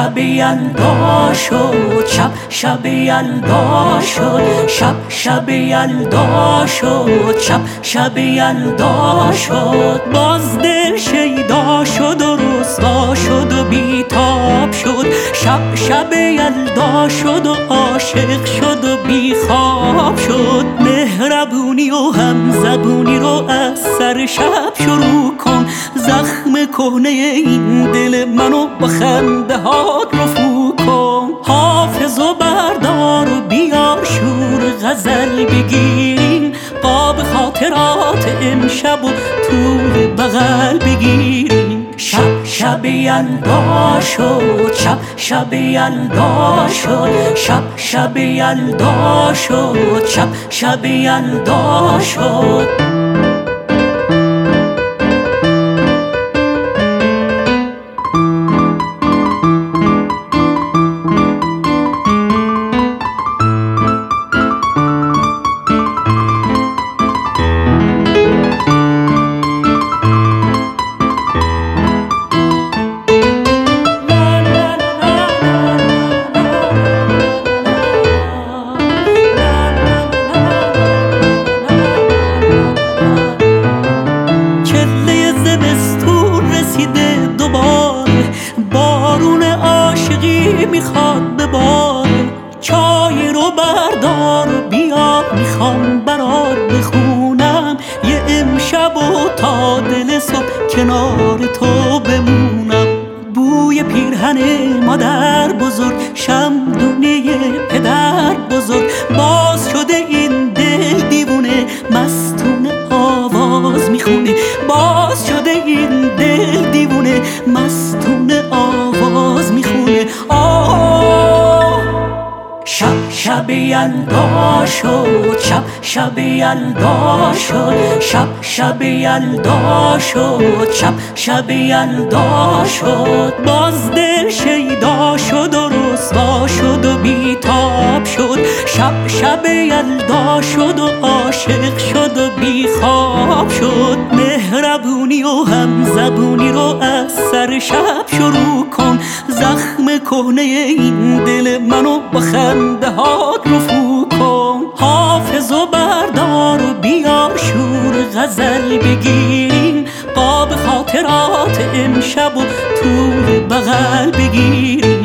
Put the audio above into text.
شب یلدا شد، شب یلدا شد، شب یلدا شد، شب یلدا شد. باز دل شیدا شد و رسوا شد و بیتاب شد. شب یلدا شد و عاشق شد و بیخواب شد. مهربونی و همزبونی رو از سر شب شروع کن. زخم کهنه این دل منو با خنده هات رفو کن. حافظ و بردار و بیار شور غزل بگیریم. قاب خاطرات امشب و طول بغل بگیریم. شب یلدا شد، شب یلدا شد، شب یلدا شد، شب یلدا شد. میخواد بباره چای رو بردار و بیار. میخوام برات بخونم یه امشب و تا دل صبح کنار تو بمونم. بوی پیرهن مادر بزرگ، شمدونی پدر بزرگ. باز شده این دل دیوونه مستونه آواز میخونه. باز شده این دل دیوونه مستونه آواز میخونه. شب یلدا شد، شب یلدا شد، شب یلدا شد، شب یلدا شد. باز دل شیدا شد و رسوا شد و بیتاب شد. شب یلدا شد و عاشق شد و بیخواب شد. مهربونی و همزبونی رو از سر شب شروع کن. زخم کهنه این دل منو با خنده هات رفو کن. حافظ و بردار و بیار شور غزل بگیریم. قاب خاطرات امشب و طول بغل بگیریم.